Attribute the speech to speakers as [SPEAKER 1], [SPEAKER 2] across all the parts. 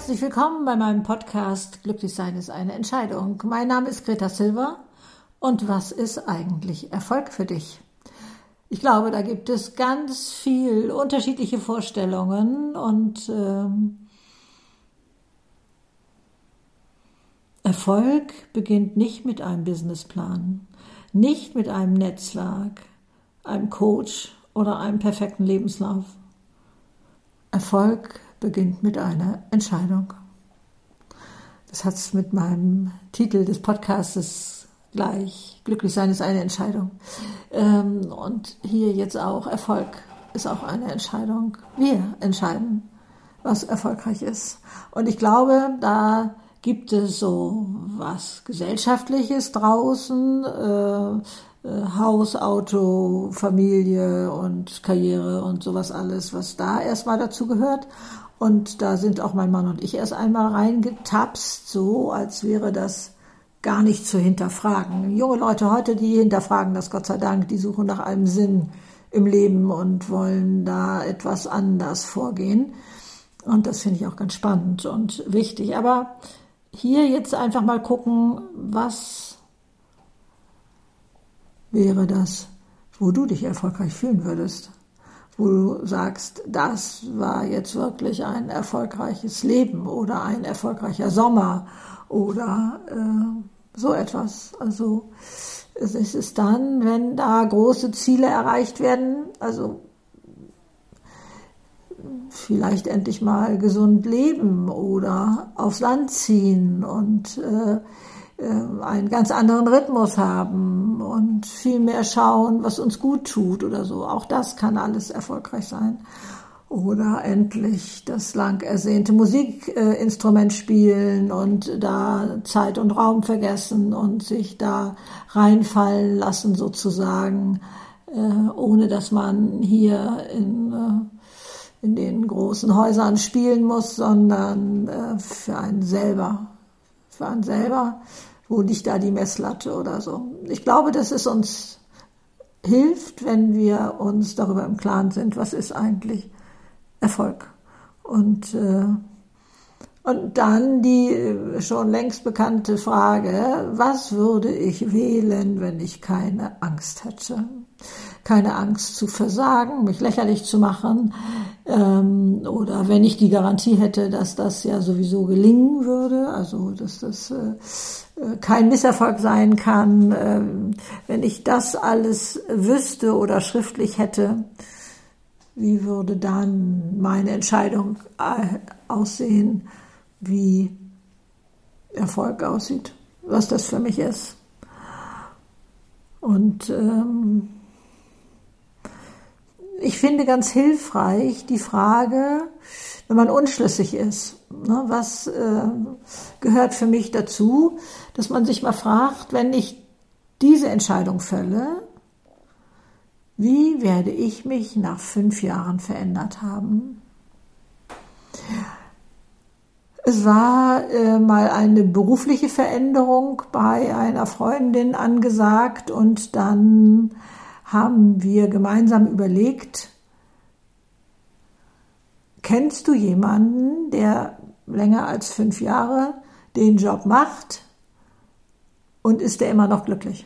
[SPEAKER 1] Herzlich willkommen bei meinem Podcast Glücklich sein ist eine Entscheidung. Mein Name ist Greta Silver und was ist eigentlich Erfolg für dich? Ich glaube, da gibt es ganz viel unterschiedliche Vorstellungen und Erfolg beginnt nicht mit einem Businessplan, nicht mit einem Netzwerk, einem Coach oder einem perfekten Lebenslauf. Erfolg beginnt mit einer Entscheidung. Das hat es mit meinem Titel des Podcastes gleich. Glücklich sein ist eine Entscheidung. Und hier jetzt auch, Erfolg ist auch eine Entscheidung. Wir entscheiden, was erfolgreich ist. Und ich glaube, da gibt es so was Gesellschaftliches draußen, Haus, Auto, Familie und Karriere und sowas alles, was da erstmal dazu gehört. Und da sind auch mein Mann und ich erst einmal reingetapst, so als wäre das gar nicht zu hinterfragen. Junge Leute heute, die hinterfragen das Gott sei Dank, die suchen nach einem Sinn im Leben und wollen da etwas anders vorgehen. Und das finde ich auch ganz spannend und wichtig. Aber hier jetzt einfach mal gucken, was wäre das, wo du dich erfolgreich fühlen würdest. Wo du sagst, das war jetzt wirklich ein erfolgreiches Leben oder ein erfolgreicher Sommer oder so etwas. Also es ist dann, wenn da große Ziele erreicht werden, also vielleicht endlich mal gesund leben oder aufs Land ziehen und einen ganz anderen Rhythmus haben und viel mehr schauen, was uns gut tut oder so. Auch das kann alles erfolgreich sein. Oder endlich das lang ersehnte Musikinstrument spielen und da Zeit und Raum vergessen und sich da reinfallen lassen sozusagen, ohne dass man hier in den großen Häusern spielen muss, sondern für einen selber. Wo liegt da die Messlatte oder so. Ich glaube, dass es uns hilft, wenn wir uns darüber im Klaren sind, was ist eigentlich Erfolg. Und dann die schon längst bekannte Frage, was würde ich wählen, wenn ich keine Angst hätte? Keine Angst zu versagen, mich lächerlich zu machen, oder wenn ich die Garantie hätte, dass das ja sowieso gelingen würde, also dass das kein Misserfolg sein kann, wenn ich das alles wüsste oder schriftlich hätte, wie würde dann meine Entscheidung aussehen, wie Erfolg aussieht, was das für mich ist. Und ich finde ganz hilfreich die Frage, wenn man unschlüssig ist, ne, was gehört für mich dazu, dass man sich mal fragt, wenn ich diese Entscheidung fälle, wie werde ich mich nach 5 Jahren verändert haben? Es war mal eine berufliche Veränderung bei einer Freundin angesagt und dann haben wir gemeinsam überlegt, kennst du jemanden, der länger als 5 Jahre den Job macht und ist der immer noch glücklich?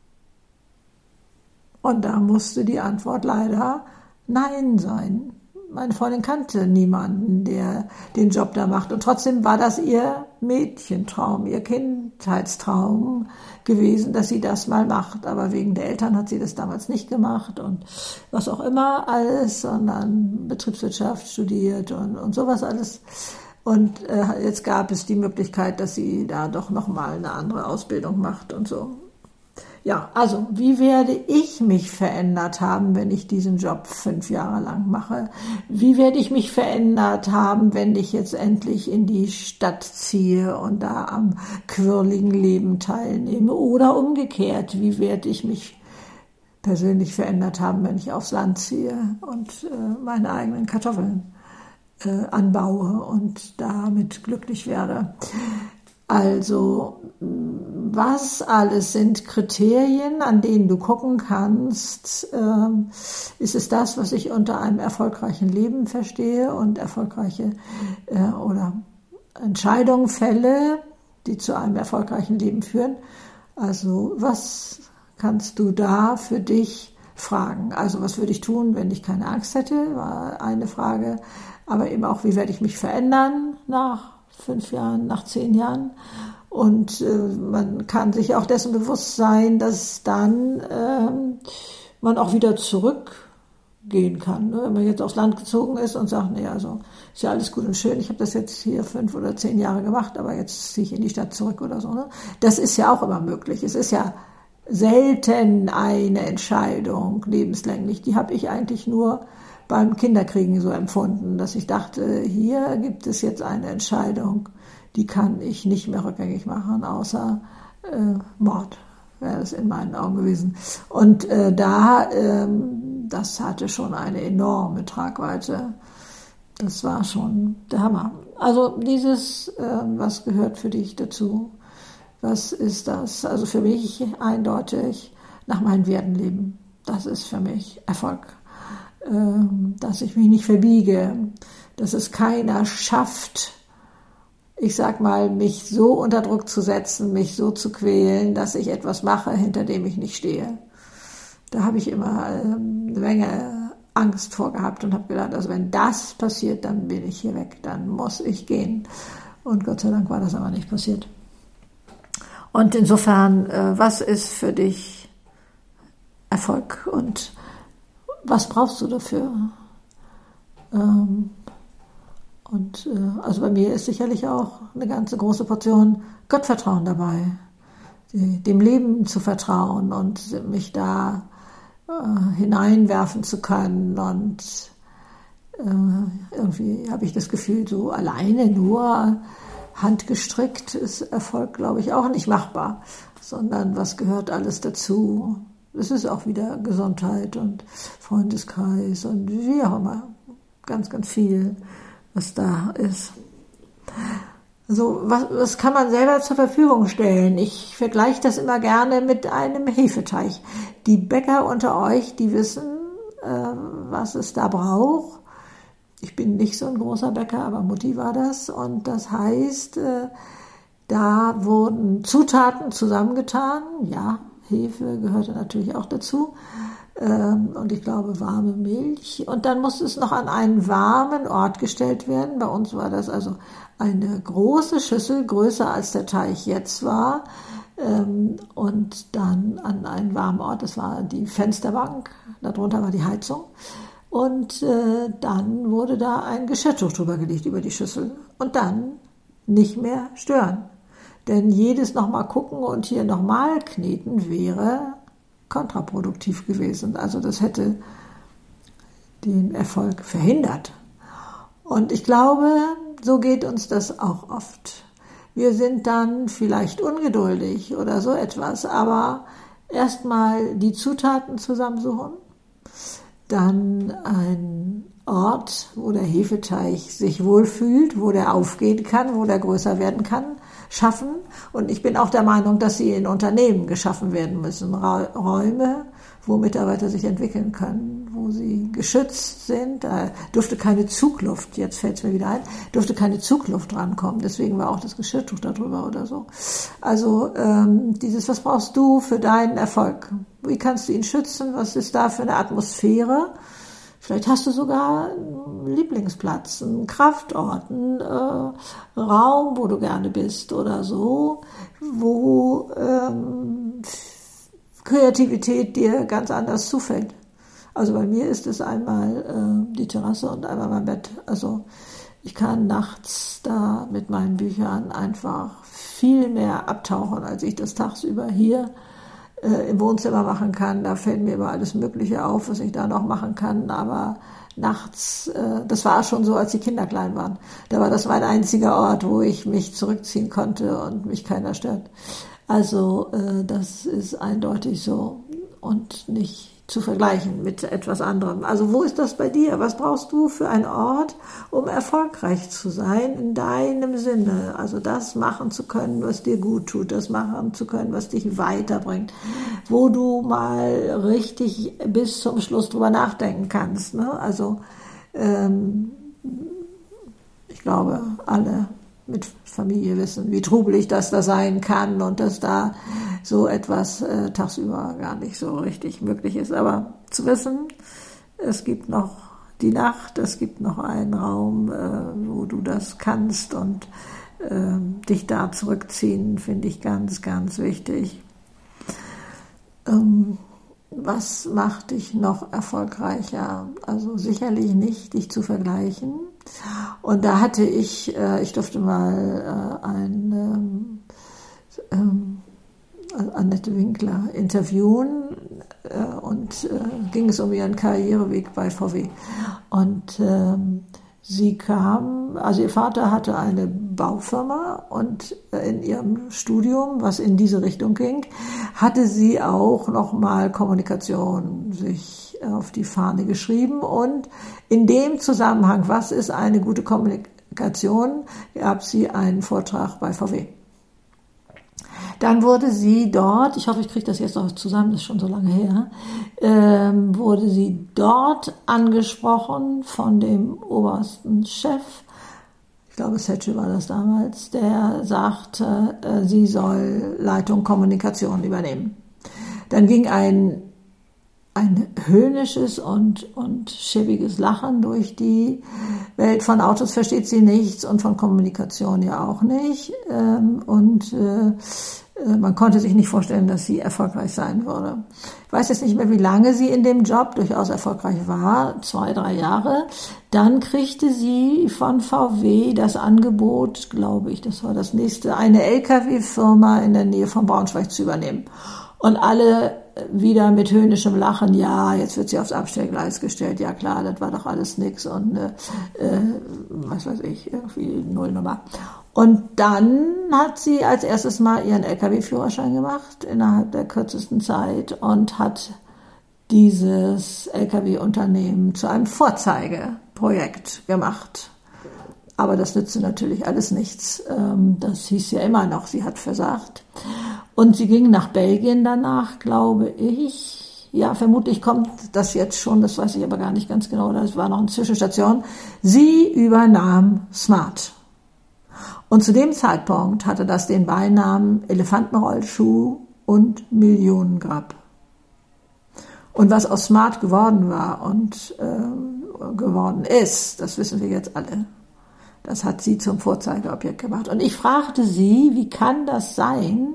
[SPEAKER 1] Und da musste die Antwort leider Nein sein. Meine Freundin kannte niemanden, der den Job da macht. Und trotzdem war das ihr Mädchentraum, ihr Kindheitstraum gewesen, dass sie das mal macht. Aber wegen der Eltern hat sie das damals nicht gemacht und was auch immer alles, sondern Betriebswirtschaft studiert und sowas alles. Und jetzt gab es die Möglichkeit, dass sie da doch nochmal eine andere Ausbildung macht und so. Ja, also wie werde ich mich verändert haben, wenn ich diesen Job 5 Jahre lang mache? Wie werde ich mich verändert haben, wenn ich jetzt endlich in die Stadt ziehe und da am quirligen Leben teilnehme? Oder umgekehrt, wie werde ich mich persönlich verändert haben, wenn ich aufs Land ziehe und meine eigenen Kartoffeln anbaue und damit glücklich werde? Also, was alles sind Kriterien, an denen du gucken kannst? Ist es das, was ich unter einem erfolgreichen Leben verstehe und erfolgreiche oder Entscheidungen fälle, die zu einem erfolgreichen Leben führen. Also was kannst du da für dich fragen? Also was würde ich tun, wenn ich keine Angst hätte, war eine Frage. Aber eben auch, wie werde ich mich verändern nach 5 Jahren, nach 10 Jahren? Und man kann sich auch dessen bewusst sein, dass dann man auch wieder zurückgehen kann. Ne? Wenn man jetzt aufs Land gezogen ist und sagt, nee, also ist ja alles gut und schön, ich habe das jetzt hier 5 oder 10 Jahre gemacht, aber jetzt ziehe ich in die Stadt zurück oder so. Ne? Das ist ja auch immer möglich. Es ist ja selten eine Entscheidung lebenslänglich. Die habe ich eigentlich nur beim Kinderkriegen so empfunden, dass ich dachte, hier gibt es jetzt eine Entscheidung, die kann ich nicht mehr rückgängig machen, außer Mord wäre es in meinen Augen gewesen. Und das hatte schon eine enorme Tragweite. Das war schon der Hammer. Also dieses, was gehört für dich dazu? Was ist das? Also für mich eindeutig nach meinen Werten leben. Das ist für mich Erfolg. Dass ich mich nicht verbiege, dass es keiner schafft, ich sag mal, mich so unter Druck zu setzen, mich so zu quälen, dass ich etwas mache, hinter dem ich nicht stehe. Da habe ich immer eine Menge Angst vor gehabt und habe gedacht, also wenn das passiert, dann bin ich hier weg, dann muss ich gehen. Und Gott sei Dank war das aber nicht passiert. Und insofern, was ist für dich Erfolg und was brauchst du dafür? Also bei mir ist sicherlich auch eine ganze große Portion Gottvertrauen dabei, dem Leben zu vertrauen und mich da hineinwerfen zu können. Und irgendwie habe ich das Gefühl, so alleine nur handgestrickt ist Erfolg, glaube ich, auch nicht machbar, sondern was gehört alles dazu? Es ist auch wieder Gesundheit und Freundeskreis und wie auch immer, ganz, ganz viel, was da ist. Also was kann man selber zur Verfügung stellen? Ich vergleiche das immer gerne mit einem Hefeteig. Die Bäcker unter euch, die wissen, was es da braucht. Ich bin nicht so ein großer Bäcker, aber Mutti war das. Und das heißt, da wurden Zutaten zusammengetan. Ja, Hefe gehörte natürlich auch dazu. Und ich glaube warme Milch. Und dann musste es noch an einen warmen Ort gestellt werden. Bei uns war das also eine große Schüssel, größer als der Teig jetzt war. Und dann an einen warmen Ort, das war die Fensterbank, darunter war die Heizung. Und dann wurde da ein Geschirrtuch drüber gelegt, über die Schüssel. Und dann nicht mehr stören. Denn jedes nochmal gucken und hier nochmal kneten wäre kontraproduktiv gewesen. Also das hätte den Erfolg verhindert. Und ich glaube, so geht uns das auch oft. Wir sind dann vielleicht ungeduldig oder so etwas, aber erstmal die Zutaten zusammensuchen, dann ein Ort, wo der Hefeteig sich wohlfühlt, wo der aufgehen kann, wo der größer werden kann, schaffen. Und ich bin auch der Meinung, dass sie in Unternehmen geschaffen werden müssen. Räume, wo Mitarbeiter sich entwickeln können, wo sie geschützt sind. Da durfte keine Zugluft, jetzt fällt es mir wieder ein, durfte keine Zugluft rankommen. Deswegen war auch das Geschirrtuch darüber oder so. Also was brauchst du für deinen Erfolg? Wie kannst du ihn schützen? Was ist da für eine Atmosphäre? Vielleicht hast du sogar einen Lieblingsplatz, einen Kraftort, einen Raum, wo du gerne bist oder so, wo Kreativität dir ganz anders zufällt. Also bei mir ist es einmal die Terrasse und einmal mein Bett. Also ich kann nachts da mit meinen Büchern einfach viel mehr abtauchen, als ich das tagsüber hier im Wohnzimmer machen kann. Da fällt mir immer alles Mögliche auf, was ich da noch machen kann. Aber nachts, das war schon so, als die Kinder klein waren. Da war das mein einziger Ort, wo ich mich zurückziehen konnte und mich keiner stört. Also das ist eindeutig so und nicht zu vergleichen mit etwas anderem. Also wo ist das bei dir? Was brauchst du für einen Ort, um erfolgreich zu sein in deinem Sinne? Also das machen zu können, was dir gut tut, das machen zu können, was dich weiterbringt, wo du mal richtig bis zum Schluss drüber nachdenken kannst. Ne? Also ich glaube, alle mit Familie wissen, wie trubelig das da sein kann und dass da so etwas tagsüber gar nicht so richtig möglich ist. Aber zu wissen, es gibt noch die Nacht, es gibt noch einen Raum, wo du das kannst und dich da zurückziehen, finde ich ganz, ganz wichtig. Was macht dich noch erfolgreicher? Also sicherlich nicht, dich zu vergleichen. Und da hatte ich durfte mal Annette Winkler interviewen und ging es um ihren Karriereweg bei VW. Und sie kam, also ihr Vater hatte eine Baufirma und in ihrem Studium, was in diese Richtung ging, hatte sie auch nochmal Kommunikation sich auf die Fahne geschrieben und in dem Zusammenhang, was ist eine gute Kommunikation, gab sie einen Vortrag bei VW. Dann wurde sie dort, ich hoffe, ich kriege das jetzt noch zusammen, das ist schon so lange her, wurde sie dort angesprochen von dem obersten Chef, ich glaube Setschel war das damals, der sagte, sie soll Leitung Kommunikation übernehmen. Dann ging ein höhnisches und schäbiges Lachen durch die Welt. Von Autos versteht sie nichts und von Kommunikation ja auch nicht. Man konnte sich nicht vorstellen, dass sie erfolgreich sein würde. Ich weiß jetzt nicht mehr, wie lange sie in dem Job durchaus erfolgreich war, 2, 3 Jahre. Dann kriegte sie von VW das Angebot, glaube ich, das war das nächste, eine LKW-Firma in der Nähe von Braunschweig zu übernehmen. Und alle wieder mit höhnischem Lachen, ja, jetzt wird sie aufs Abstellgleis gestellt, ja klar, das war doch alles nix und was weiß ich, irgendwie Nullnummer. Und dann hat sie als erstes mal ihren LKW-Führerschein gemacht, innerhalb der kürzesten Zeit und hat dieses LKW-Unternehmen zu einem Vorzeigeprojekt gemacht. Aber das nützte natürlich alles nichts. Das hieß ja immer noch, sie hat versagt. Und sie ging nach Belgien danach, glaube ich. Ja, vermutlich kommt das jetzt schon, das weiß ich aber gar nicht ganz genau. Das war noch eine Zwischenstation. Sie übernahm Smart. Und zu dem Zeitpunkt hatte das den Beinamen Elefantenrollschuh und Millionengrab. Und was aus Smart geworden war und geworden ist, das wissen wir jetzt alle. Das hat sie zum Vorzeigeobjekt gemacht. Und ich fragte sie, wie kann das sein?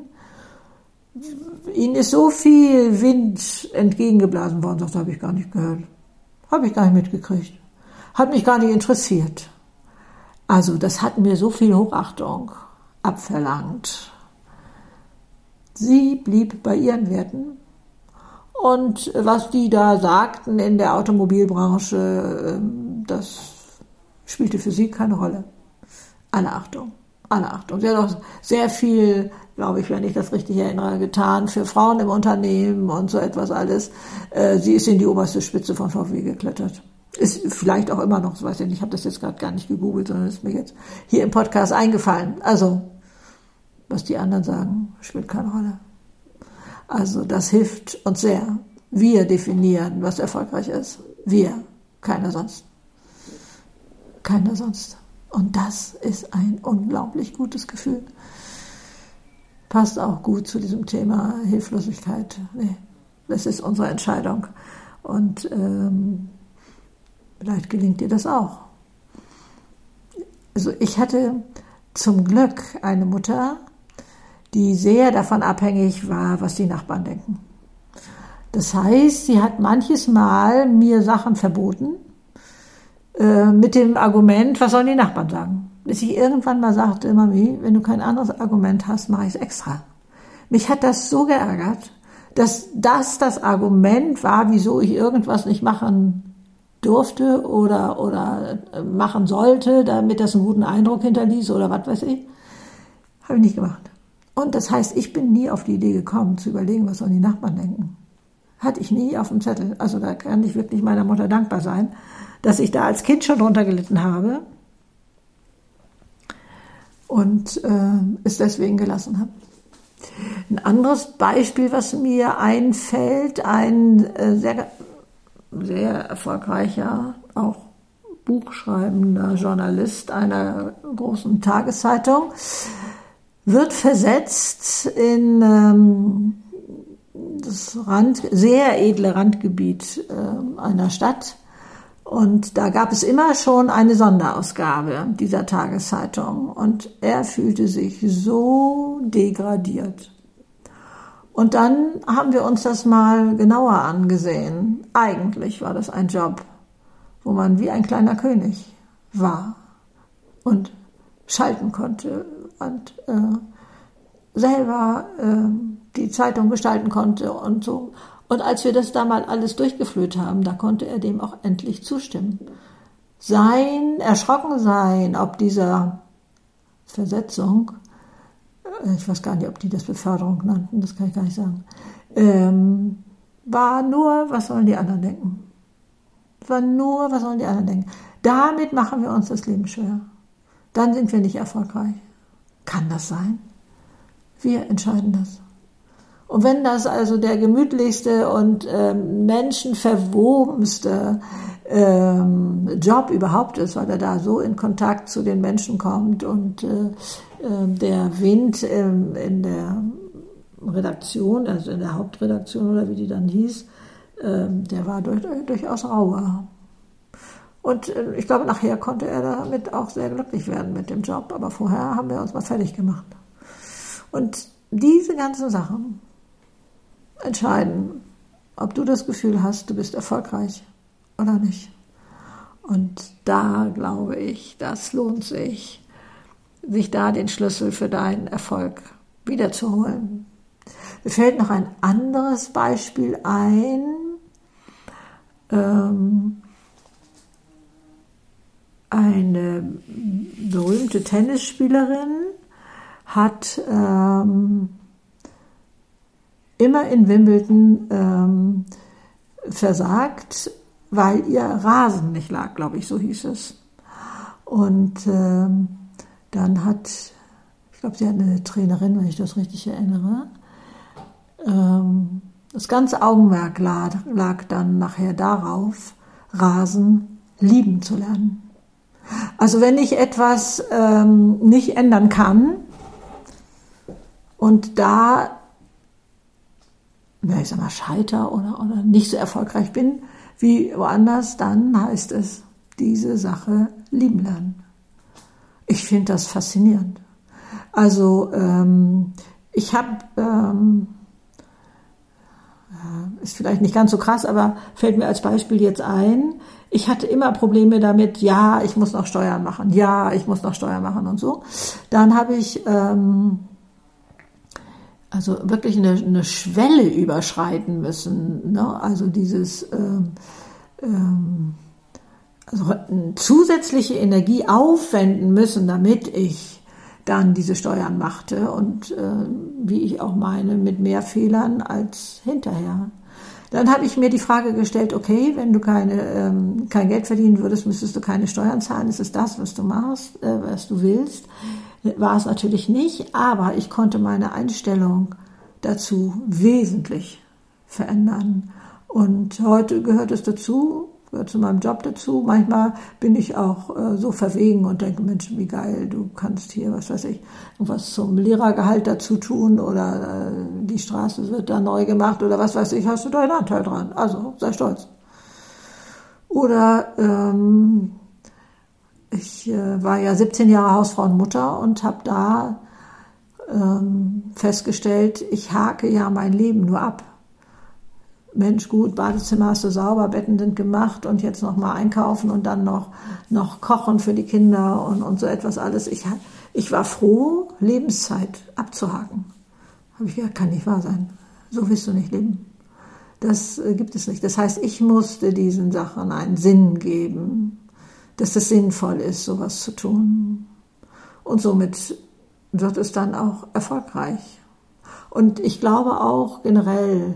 [SPEAKER 1] Ihnen ist so viel Wind entgegengeblasen worden, das habe ich gar nicht gehört. Habe ich gar nicht mitgekriegt. Hat mich gar nicht interessiert. Also das hat mir so viel Hochachtung abverlangt. Sie blieb bei ihren Werten. Und was die da sagten in der Automobilbranche, das spielte für sie keine Rolle. Alle Achtung. Sie hat auch sehr viel, glaube ich, wenn ich das richtig erinnere, getan für Frauen im Unternehmen und so etwas alles. Sie ist in die oberste Spitze von VW geklettert. Ist vielleicht auch immer noch, so weiß ich nicht, ich habe das jetzt gerade gar nicht gegoogelt, sondern ist mir jetzt hier im Podcast eingefallen. Also, was die anderen sagen, spielt keine Rolle. Also, das hilft uns sehr. Wir definieren, was erfolgreich ist. Wir, keiner sonst. Keiner sonst. Und das ist ein unglaublich gutes Gefühl. Passt auch gut zu diesem Thema Hilflosigkeit. Nee, das ist unsere Entscheidung. Und vielleicht gelingt dir das auch. Also ich hatte zum Glück eine Mutter, die sehr davon abhängig war, was die Nachbarn denken. Das heißt, sie hat manches Mal mir Sachen verboten, mit dem Argument, was sollen die Nachbarn sagen? Bis ich irgendwann mal sagte, Mami, wenn du kein anderes Argument hast, mache ich es extra. Mich hat das so geärgert, dass das Argument war, wieso ich irgendwas nicht machen durfte oder machen sollte, damit das einen guten Eindruck hinterließ oder was weiß ich. Habe ich nicht gemacht. Und das heißt, ich bin nie auf die Idee gekommen, zu überlegen, was sollen die Nachbarn denken. Hatte ich nie auf dem Zettel. Also da kann ich wirklich meiner Mutter dankbar sein, dass ich da als Kind schon drunter gelitten habe und es deswegen gelassen habe. Ein anderes Beispiel, was mir einfällt, ein sehr, sehr erfolgreicher, auch buchschreibender Journalist einer großen Tageszeitung, wird versetzt in das sehr edle Randgebiet einer Stadt. Und da gab es immer schon eine Sonderausgabe dieser Tageszeitung. Und er fühlte sich so degradiert. Und dann haben wir uns das mal genauer angesehen. Eigentlich war das ein Job, wo man wie ein kleiner König war und schalten konnte und selber die Zeitung gestalten konnte und so. Und als wir das da mal alles durchgeführt haben, da konnte er dem auch endlich zustimmen. Erschrocken sein, ob dieser Versetzung, ich weiß gar nicht, ob die das Beförderung nannten, das kann ich gar nicht sagen, war nur, was sollen die anderen denken? War nur, was sollen die anderen denken? Damit machen wir uns das Leben schwer. Dann sind wir nicht erfolgreich. Kann das sein? Wir entscheiden das. Und wenn das also der gemütlichste und menschenverwobenste Job überhaupt ist, weil er da so in Kontakt zu den Menschen kommt und der Wind in der Redaktion, also in der Hauptredaktion oder wie die dann hieß, der war durchaus rauer. Und ich glaube, nachher konnte er damit auch sehr glücklich werden mit dem Job. Aber vorher haben wir uns mal fertig gemacht. Und diese ganzen Sachen entscheiden, ob du das Gefühl hast, du bist erfolgreich oder nicht. Und da glaube ich, das lohnt sich da den Schlüssel für deinen Erfolg wiederzuholen. Mir fällt noch ein anderes Beispiel ein. Eine berühmte Tennisspielerin hat immer in Wimbledon versagt, weil ihr Rasen nicht lag, glaube ich, so hieß es. Und dann hat, ich glaube, sie hat eine Trainerin, wenn ich das richtig erinnere, das ganze Augenmerk lag dann nachher darauf, Rasen lieben zu lernen. Also wenn ich etwas nicht ändern kann und da, ich sag mal, scheiter oder nicht so erfolgreich bin wie woanders, dann heißt es, diese Sache lieben lernen. Ich finde das faszinierend. Also ich habe, ist vielleicht nicht ganz so krass, aber fällt mir als Beispiel jetzt ein, ich hatte immer Probleme damit, ja, ich muss noch Steuern machen, und so. Dann habe ich also wirklich eine Schwelle überschreiten müssen, ne? Also dieses also zusätzliche Energie aufwenden müssen, damit ich dann diese Steuern machte und wie ich auch meine, mit mehr Fehlern als hinterher. Dann habe ich mir die Frage gestellt, okay, wenn du kein Geld verdienen würdest, müsstest du keine Steuern zahlen. Ist es das, was du machst, was du willst? War es natürlich nicht, aber ich konnte meine Einstellung dazu wesentlich verändern. Und heute gehört es dazu, gehört zu meinem Job dazu. Manchmal bin ich auch so verwegen und denke, Mensch, wie geil, du kannst hier, was weiß ich, was zum Lehrergehalt dazu tun oder die Straße wird da neu gemacht oder was weiß ich, hast du deinen Anteil dran. Also sei stolz. Oder ich war ja 17 Jahre Hausfrau und Mutter und habe da festgestellt, ich hake ja mein Leben nur ab. Mensch, gut, Badezimmer hast du sauber, Betten sind gemacht und jetzt noch mal einkaufen und dann noch kochen für die Kinder und so etwas alles. Ich war froh, Lebenszeit abzuhaken. Habe ich gedacht, kann nicht wahr sein. So willst du nicht leben. Das gibt es nicht. Das heißt, ich musste diesen Sachen einen Sinn geben, dass es sinnvoll ist, sowas zu tun. Und somit wird es dann auch erfolgreich. Und ich glaube auch generell,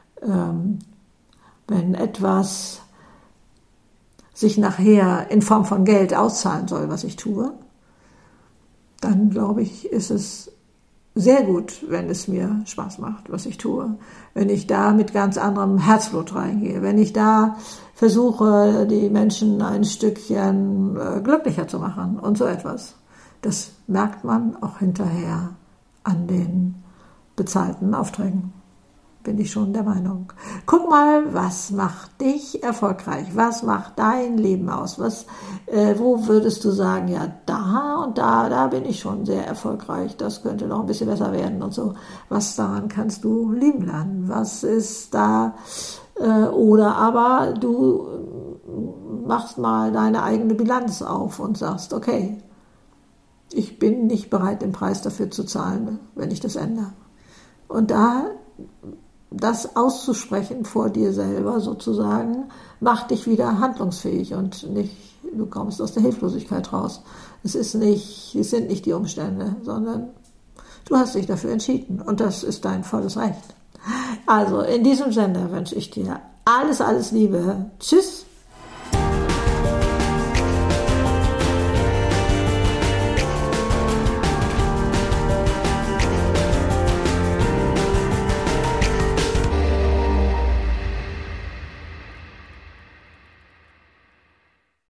[SPEAKER 1] wenn etwas sich nachher in Form von Geld auszahlen soll, was ich tue, dann glaube ich, ist es sehr gut, wenn es mir Spaß macht, was ich tue. Wenn ich da mit ganz anderem Herzblut reingehe, wenn ich da versuche, die Menschen ein Stückchen glücklicher zu machen und so etwas. Das merkt man auch hinterher an den bezahlten Aufträgen. Bin ich schon der Meinung. Guck mal, was macht dich erfolgreich? Was macht dein Leben aus? Wo würdest du sagen, ja, da und da bin ich schon sehr erfolgreich. Das könnte noch ein bisschen besser werden und so. Was daran kannst du lieben lernen? Was ist da? Oder aber du machst mal deine eigene Bilanz auf und sagst, okay, ich bin nicht bereit, den Preis dafür zu zahlen, wenn ich das ändere. Und das auszusprechen vor dir selber sozusagen, macht dich wieder handlungsfähig und nicht, du kommst aus der Hilflosigkeit raus. Es sind nicht die Umstände, sondern du hast dich dafür entschieden und das ist dein volles Recht. Also in diesem Sinne wünsche ich dir alles, alles Liebe. Tschüss.